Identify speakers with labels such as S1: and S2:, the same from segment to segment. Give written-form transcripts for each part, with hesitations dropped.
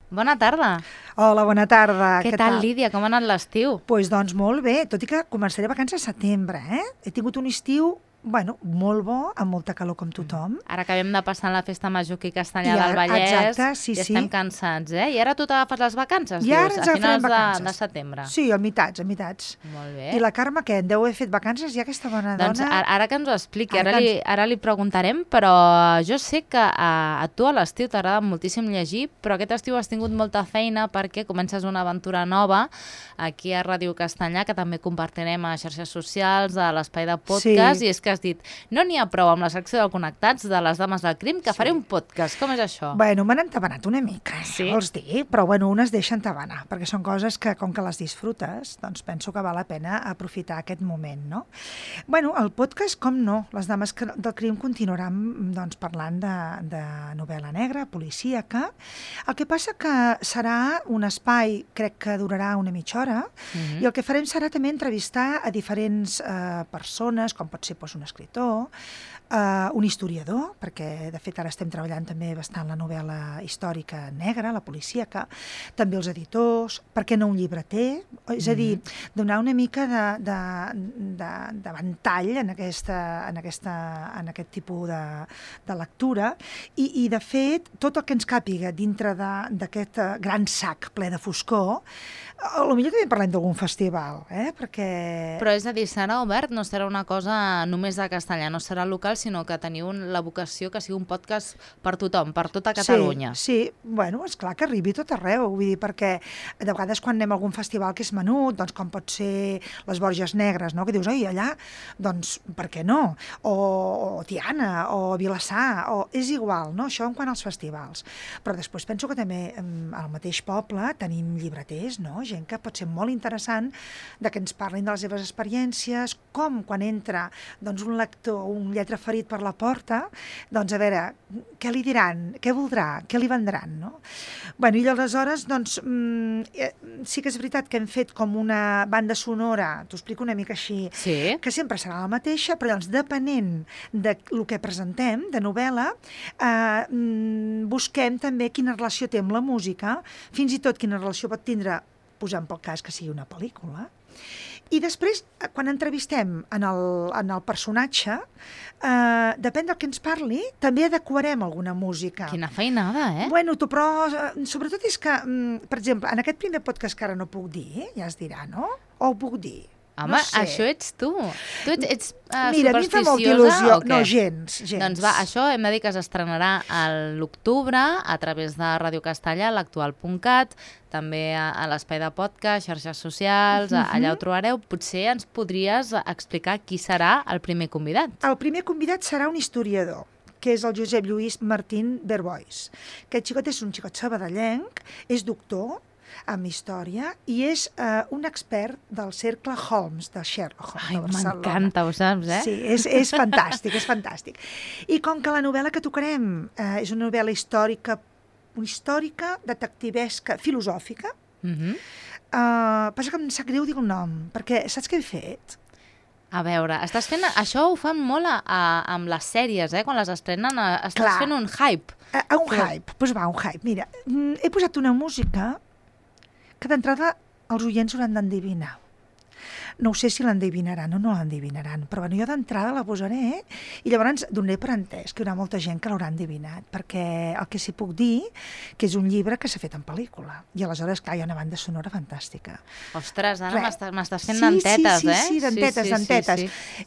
S1: Bona tarda.
S2: Hola, bona tarda.
S1: Què tal, Lídia? Com ha anat l'estiu?
S2: Doncs molt bé, tot i que començaré vacances a setembre, He tingut un estiu, molt bo, amb molta calor com tothom.
S1: Ara acabem de passar la festa major aquí a Castellar del Vallès.
S2: Exacte, sí.
S1: Estem cansats, I ara tu t'agafes les vacances,
S2: I ara
S1: dius,
S2: ens
S1: a finals
S2: vacances.
S1: de setembre.
S2: Sí, a mitats.
S1: Molt bé.
S2: I la Carme, què? En deu haver fet vacances ja aquesta bona dona?
S1: Doncs ara que ens ho expliqui, ara li preguntarem, però jo sé que a tu a l'estiu t'agrada moltíssim llegir, però aquest estiu has tingut molta feina perquè comences una aventura nova aquí a Ràdio Castellar, que també compartirem a xarxes socials, a l'espai de podcast,
S2: Sí.
S1: i és que has dit, no n'hi ha prou amb la secció del Connectats de les Dames del Crim, que faré un podcast. Com és això?
S2: M'han entabanat una mica,
S1: Sí?
S2: vols dir? Però un es deixa entabanar, perquè són coses que, com que les disfrutes, doncs penso que val la pena aprofitar aquest moment, no? El podcast, com no, les Dames del Crim continuaran doncs, parlant de novel·la negra, policíaca. El que passa que serà un espai, crec que durarà una mitja hora, i el que farem serà també entrevistar a diferents persones, com pot ser un escriptor, un historiador, perquè de fet ara estem treballant també bastant la novel·la històrica negra, la policíaca, també els editors, per què no un llibreter? És a dir, donar una mica de ventall en aquest tipus de lectura i de fet, tot el que ens càpiga dintre d'aquest gran sac ple de foscor, potser també parlem d'algun festival, perquè...
S1: Però és a dir, serà obert, no serà una cosa només de Castellar, no serà local, sinó que teniu la vocació que sigui un podcast per tothom, per tota Catalunya.
S2: Sí, esclar que arribi tot arreu, vull dir, perquè de vegades quan anem a algun festival que és menut, doncs com pot ser les Borges Negres, no? Que dius, oi, allà, doncs per què no? O Tiana, o Vilassar, és igual, no? Això en quant als festivals. Però després penso que també al mateix poble tenim llibreters, no? Gent que pot ser molt interessant de que ens parlin de les seves experiències, com quan entra doncs, un lector, un lletraferit per la porta, doncs a veure, què li diran, què voldrà, què li vendran, no? I aleshores, doncs, sí que és veritat que hem fet com una banda sonora, t'ho explico una mica així, que sempre serà la mateixa, però llavors, depenent del que presentem, de novel·la, busquem també quina relació té amb la música, fins i tot quina relació pot tindre, posant pel cas que sigui una pel·lícula. I després, quan entrevistem en el personatge, depèn del que ens parli, també adequarem alguna música.
S1: Quina feinada,
S2: Però sobretot és que, per exemple, en aquest primer podcast que ara no puc dir, ja es dirà, no? O ho puc dir?
S1: Home, això ets tu. Tu ets
S2: Mira, a mi em fa molta
S1: supersticiosa o què?
S2: No, gens.
S1: Doncs va, això hem de dir que s'estrenarà a l'octubre a través de Ràdio Castellar, l'actual.cat, també a l'espai de podcast, xarxes socials, allà ho trobareu. Potser ens podries explicar qui serà el primer convidat.
S2: El primer convidat serà un historiador, que és el Josep Lluís Martín Verbois. Aquest xicot és un xicot sabadellenc, és doctor en història i és un expert del cercle Holmes, de Sherlock Holmes de Barcelona.
S1: M'encanta, ho saps,
S2: Sí, és fantàstic, és fantàstic. I com que la novel·la que tocarem és una novel·la històrica, detectivesca, filosòfica, passa que em sap greu dir el nom, perquè saps què he fet?
S1: A veure, això ho fan molt amb les sèries, quan les estrenen, estàs fent un hype.
S2: Un hype, doncs va, un hype. Mira, he posat una música que d'entrada els oients hauran d'endevinar. No sé si l'endevinaran o no l'endevinaran, però jo d'entrada la posaré i llavors donaré per entès que hi haurà molta gent que l'haurà endevinat, perquè el que sí puc dir que és un llibre que s'ha fet en pel·lícula i aleshores, clar, hi ha una banda sonora fantàstica.
S1: Ostres, ara m'estàs fent dentetes,
S2: Sí, dentetes.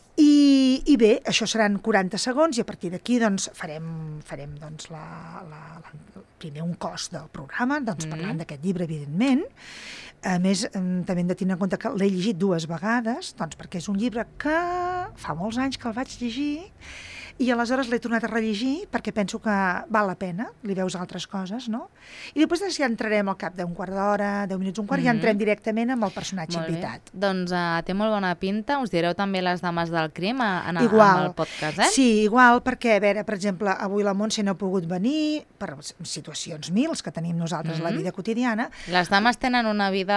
S2: I bé, això seran 40 segons i a partir d'aquí doncs, farem doncs, primer un cos del programa, doncs, parlant d'aquest llibre, evidentment. A més, també hem de tenir en compte que l'he llegit 2 vegades, doncs, perquè és un llibre que fa molts anys que el vaig llegir i aleshores l'he tornat a rellegir perquè penso que val la pena, li veus altres coses, no? I després ja entrarem al cap d'un quart d'hora, 10 minuts, un quart, i ja entrem directament amb el personatge invitat.
S1: Doncs té molt bona pinta, us direu també les Dames del Crim en el podcast,
S2: Sí, igual, perquè, a veure, per exemple, avui la Montse no ha pogut venir per situacions mils que tenim nosaltres a la vida quotidiana.
S1: Les dames tenen una vida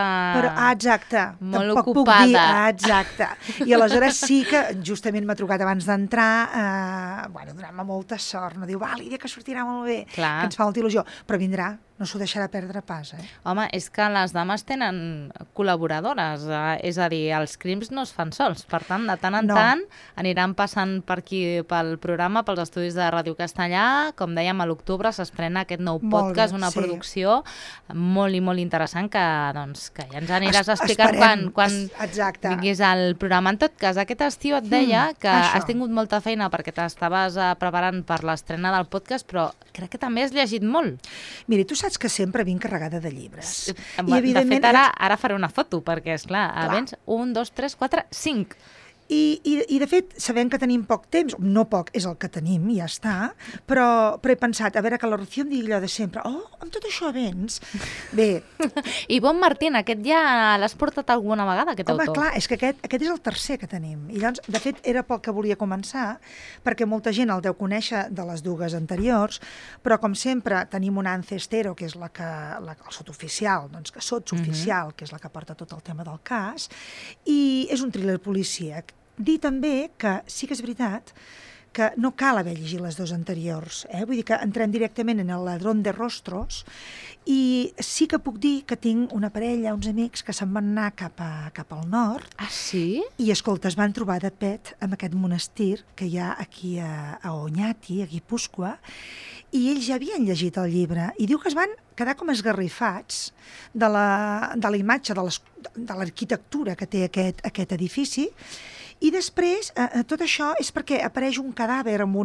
S1: molt ocupada.
S2: Exacte. I aleshores sí que justament m'ha trucat abans d'entrar donant-me molta sort, no diu, va, Lídia, que sortirà molt bé,
S1: Clar.
S2: que ens fa molta il·lusió, però vindrà, no s'ho deixarà perdre pas,
S1: Home, és que les dames tenen col·laboradores, és a dir, els crims no es fan sols, per tant, de tant en tant aniran passant per aquí, pel programa, pels estudis de Ràdio Castellà, com dèiem, a l'octubre s'estrena aquest nou podcast, una producció molt i molt interessant que ja ens aniràs explicant quan vinguis al programa. En tot cas, aquest estiu et deia que has tingut molta feina perquè t'estaves preparant per l'estrena del podcast, però crec que també has llegit molt.
S2: Mira, tu saps que sempre vinc carregada de llibres.
S1: De fet, ara faré una foto, perquè, esclar, vens 1, 2, 3, 4, 5.
S2: I de fet, sabem que tenim poc temps, no poc, és el que tenim, ja està, però he pensat, a veure, que la Rocío em digui allò de sempre, amb tot això vens? Bé.
S1: Ivonne Martín, aquest ja l'has portat alguna vegada, aquest autor?
S2: Home, clar, és que aquest és el tercer que tenim. I llavors, de fet, era pel que volia començar, perquè molta gent el deu conèixer de les dues anteriors, però com sempre tenim una Ancestero, que és el sotoficial, doncs que Sotsoficial, que és la que porta tot el tema del cas, i és un thriller policíac. Dir també que sí que és veritat que no cal haver llegit les dues anteriors. Vull dir que entrem directament en el Ladrón de Rostros i sí que puc dir que tinc una parella, uns amics que se'n van anar cap al nord.
S1: Ah, sí?
S2: I, escolta, es van trobar de pet amb aquest monestir que hi ha aquí a Oñati, a Guipúscoa, i ells ja havien llegit el llibre i diu que es van quedar com esgarrifats de la imatge, de l'arquitectura que té aquest edifici. I després, tot això és perquè apareix un cadàver amb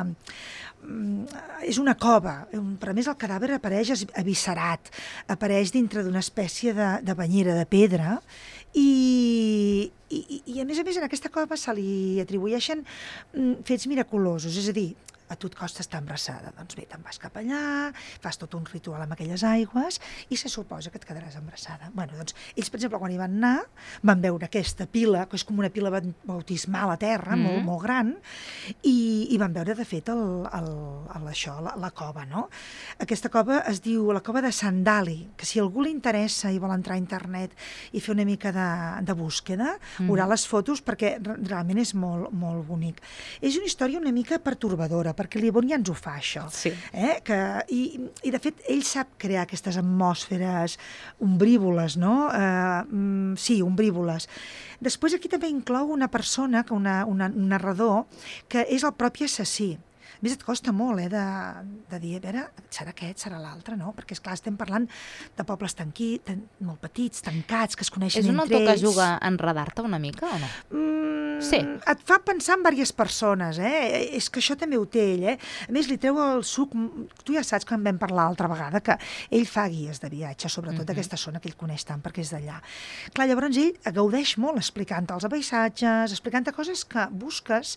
S2: és una cova, però a més el cadàver apareix eviscerat, apareix dintre d'una espècie de banyera de pedra i a més en aquesta cova se li atribueixen fets miraculosos, és a dir, a tu et costa estar embarassada. Doncs bé, te'n vas cap allà, fas tot un ritual amb aquelles aigües i se suposa que et quedaràs embarassada. Bé, doncs, ells, per exemple, quan hi van anar, van veure aquesta pila, que és com una pila bautismal a terra, molt, molt gran, i van veure, de fet, la cova, no? Aquesta cova es diu la cova de Sandali, que si algú li interessa i vol entrar a internet i fer una mica de búsqueda, veurà les fotos perquè realment és molt, molt bonic. És una història una mica pertorbadora, perquè l'Ivonne ja ens ho fa, això.
S1: Sí.
S2: I, de fet, ell sap crear aquestes atmosferes ombrívoles, no? Sí, ombrívoles. Després aquí també inclou una persona, un narrador, que és el propi assassí. A més, et costa molt, de dir, a veure, serà aquest, serà l'altre, no? Perquè, esclar, estem parlant de pobles molt petits, tancats, que es coneixen entre ells. És un autor
S1: que juga a enredar-te una mica, o no? Sí.
S2: Et fa pensar en diverses persones, És que això també ho té ell, A més, li treu el suc... Tu ja saps que en vam parlar l'altra vegada, que ell fa guies de viatge, sobretot d'aquesta zona que ell coneix tant, perquè és d'allà. Clar, llavors ell gaudeix molt explicant-te els paisatges, explicant-te coses que busques.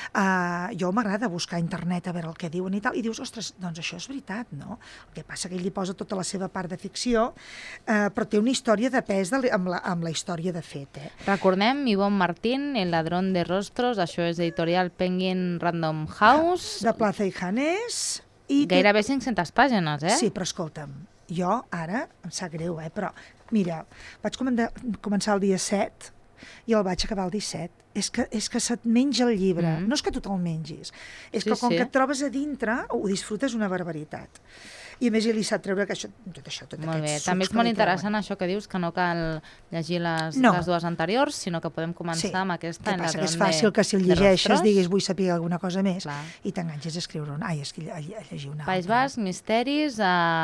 S2: Jo m'agrada buscar a internet a veure el que diuen i tal, i dius, ostres, doncs això és veritat, no? El que passa que ell li posa tota la seva part de ficció, però té una història de pes amb la història de fet.
S1: Recordem, Ivonne Martín, El ladrón de rostros, això és editorial Penguin Random House.
S2: De Plaza i Janés.
S1: Gairebé 500 pàgines,
S2: Sí, però escolta'm, jo ara, em sap greu, però mira, vaig començar el dia 7 i el vaig acabar el 17. És que se't menja el llibre. No és que tu te'l mengis. És que com que et trobes a dintre, ho disfrutes una barbaritat. I a més li sap treure que tot això, tot
S1: molt bé. També és molt interessant això que dius, que no cal llegir les dues anteriors, sinó que podem començar amb aquesta.
S2: El que passa que és fàcil que si el llegeixes diguis vull saber alguna cosa més i t'enganxes a escriure a llegir una altra.
S1: País Basc, misteris,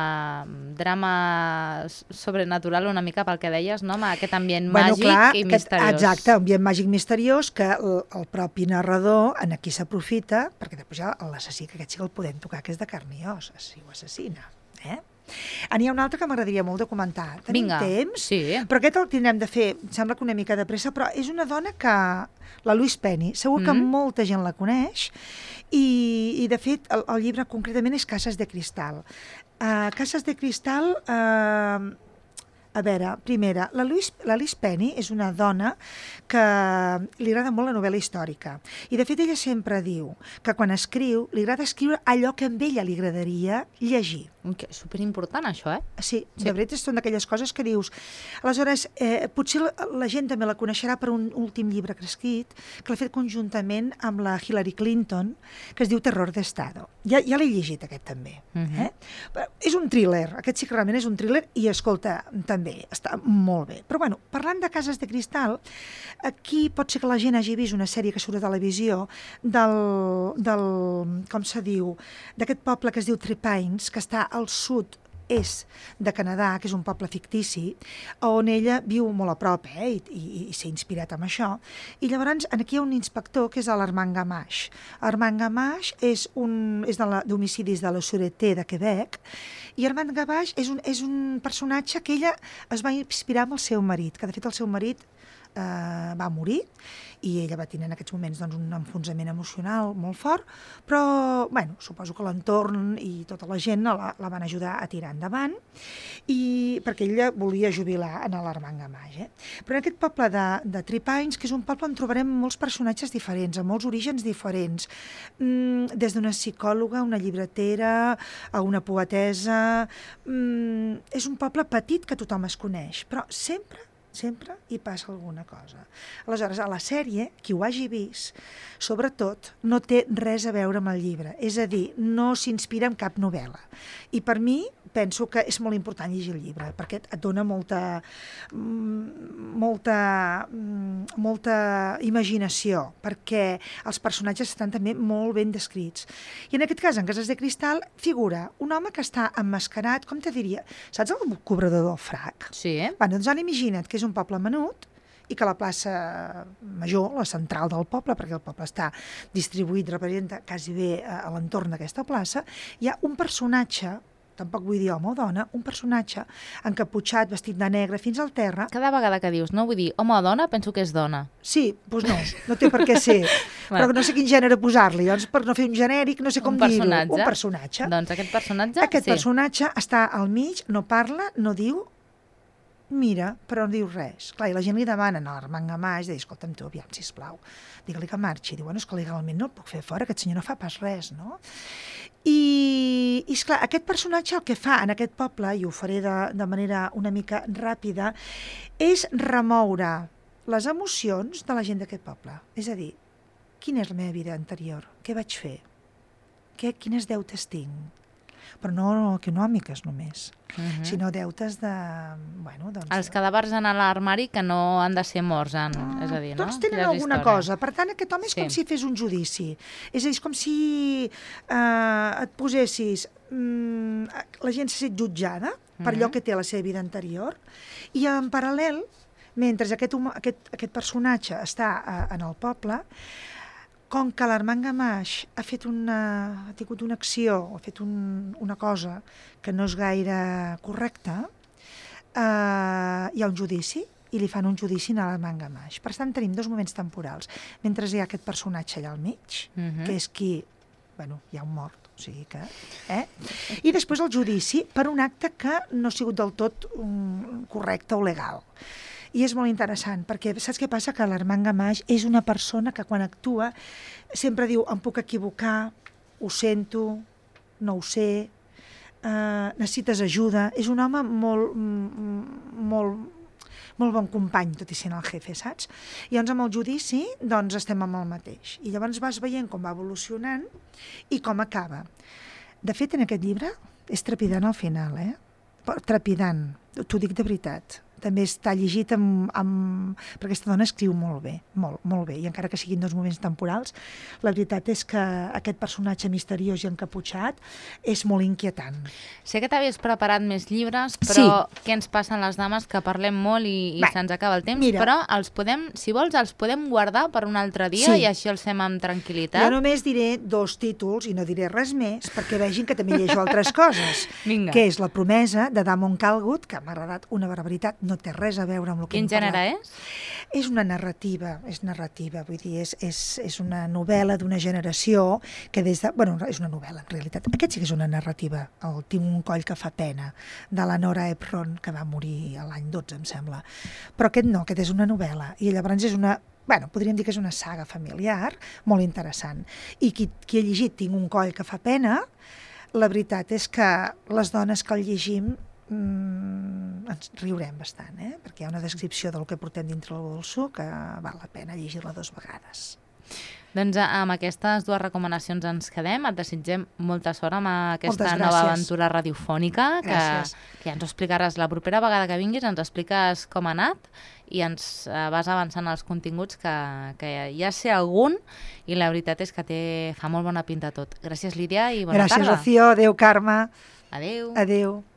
S1: drama sobrenatural una mica pel que deies, no? Amb aquest ambient màgic i misteriós.
S2: Exacte, ambient màgic misteriós que el propi narrador aquí s'aprofita, perquè després ja l'assassí, que aquest sí que el podem tocar, que és de carn i os, si ho assassina. N'hi ha un altre que m'agradaria molt de comentar. Tenim temps, però aquest el tindrem de fer, em sembla que una mica de pressa, però és una dona que, la Louise Penny, segur que molta gent la coneix, i de fet el llibre concretament és Cases de Cristal. Cases de Cristal A veure, primera, l'Alice Penny és una dona que li agrada molt la novel·la històrica. I, de fet, ella sempre diu que quan escriu, li agrada escriure allò que a ella li agradaria llegir.
S1: Superimportant, això, eh?
S2: Sí, de veritat, són d'aquelles coses que dius. Aleshores, potser la gent també la coneixerà per un últim llibre que ha escrit, que l'ha fet conjuntament amb la Hillary Clinton, que es diu Terror d'Estado. Ja l'he llegit, aquest també. Però és un thriller, aquest sí que realment és un thriller, i escolta, també està molt bé. Però bueno, parlant de Cases de Cristal, aquí pot ser que la gent hagi vist una sèrie que surt a televisió com se diu, d'aquest poble que es diu Three Pines, que està al sud-est de Canadà, que és un poble fictici, on ella viu molt a prop, i s'ha inspirat en això. I llavors aquí hi ha un inspector que és l'Armand Gamache. Armand Gamache és d'homicidis de la Sûreté de Quebec, i Armand Gamache és un personatge que ella es va inspirar amb el seu marit, que de fet el seu marit va morir, i ella va tenir en aquests moments un enfonsament emocional molt fort, però suposo que l'entorn i tota la gent la van ajudar a tirar endavant, perquè ella volia jubilar en l'Armand Gamache. Però en aquest poble de Three Pines, que és un poble on trobarem molts personatges diferents, amb molts orígens diferents, des d'una psicòloga, una llibretera, a una poetesa. És un poble petit que tothom es coneix, però sempre hi passa alguna cosa. Aleshores, a la sèrie, qui ho hagi vist, sobretot, no té res a veure amb el llibre. És a dir, no s'inspira en cap novel·la. I per mi, penso que és molt important llegir el llibre, perquè et dona molta imaginació, perquè els personatges estan també molt ben descrits. I en aquest cas, en Cases de Cristal, figura un home que està emmascarat, com te diria, saps el cobrador del frac?
S1: Sí.
S2: Doncs ara imagina't que és un poble menut, i que la plaça major, la central del poble, perquè el poble està distribuït, representa quasi bé a l'entorn d'aquesta plaça, hi ha un personatge, tampoc vull dir home o dona, un personatge encaputxat, vestit de negre, fins al terra.
S1: Cada vegada que dius, no vull dir home o dona, penso que és dona.
S2: Sí, doncs no té per què ser. Però no sé quin gènere posar-li, doncs per no fer un genèric, no sé com dir-ho. Un personatge.
S1: Doncs aquest personatge,
S2: Aquest personatge està al mig, no parla, no diu, mira, però no diu res. Clar, i la gent li demana a l'Armand Gamache, de dir, escolta'm tu, aviam, sisplau, digue-li que marxi. Diu, bueno, és que legalment no el puc fer fora, aquest senyor no fa pas res, no? I esclar, aquest personatge el que fa en aquest poble, i ho faré de manera una mica ràpida, és remoure les emocions de la gent d'aquest poble. És a dir, quina és la meva vida anterior? Què vaig fer? Quines deutes tinc? Però no econòmiques només, sinó deutes de...
S1: Els cadàvers en l'armari que no han de ser morts, és a dir, no?
S2: Tots tenen alguna cosa. Per tant, aquest home és com si fes un judici. És a dir, és com si et posessis... La gent s'ha estat jutjada per allò que té a la seva vida anterior, i en paral·lel, mentre aquest personatge està en el poble, com que l'Armand Gamache ha tingut una acció, ha fet una cosa que no és gaire correcta, hi ha un judici, i li fan un judici a l'Armand Gamache. Per tant, tenim dos moments temporals. Mentre hi ha aquest personatge allà al mig, que és qui... hi ha un mort, o sigui que... I després el judici per un acte que no ha sigut del tot correcte o legal. I és molt interessant, perquè saps què passa? Que l'Armand Gamache és una persona que quan actua sempre diu, em puc equivocar, ho sento, no ho sé, necessites ajuda. És un home molt bon company, tot i sent el jefe, saps? I llavors amb el judici estem amb el mateix. I llavors vas veient com va evolucionant i com acaba. De fet, en aquest llibre és trepidant al final, trepidant, t'ho dic de veritat. També està llegit perquè aquesta dona escriu molt bé, molt bé, i encara que siguin dos moments temporals, la veritat és que aquest personatge misteriós i encaputxat és molt inquietant.
S1: Sé que t'havies preparat més llibres, però què ens passen les dames, que parlem molt i se'ns acaba el temps, però si vols els podem guardar per un altre dia i així els fem amb tranquil·litat.
S2: Jo només diré 2 títols i no diré res més perquè vegin que també llegeixo altres coses, que és La promesa, de Damon Calwood, que m'ha agradat una barbaritat, no té res a veure amb el que
S1: Quin
S2: hem parlat.
S1: gènere és?
S2: És una narrativa, vull dir, és una novel·la d'una generació que des de... Bueno, és una novel·la, en realitat. Aquest sí que és una narrativa, el Tinc un coll que fa pena, de la Nora Ephron, que va morir l'any 12, em sembla. Però aquest no, aquest és una novel·la. I llavors és una... Bueno, podríem dir que és una saga familiar molt interessant. I qui ha llegit Tinc un coll que fa pena, la veritat és que les dones que el llegim ens riurem bastant, perquè hi ha una descripció del que portem dintre el bolso que val la pena llegir-la 2 vegades.
S1: Doncs amb aquestes 2 recomanacions ens quedem. Et desitgem molta sort amb aquesta
S2: Moltes
S1: nova
S2: gràcies.
S1: aventura radiofònica, que ja ens ho explicaràs la propera vegada que vinguis, ens expliques com ha anat i ens vas avançant els continguts que ja sé algun i la veritat és que fa molt bona pinta tot. Gràcies, Lídia, i bona tarda.
S2: Gràcies, Rocío. Adéu, Carme.
S1: Adéu.
S2: Adéu.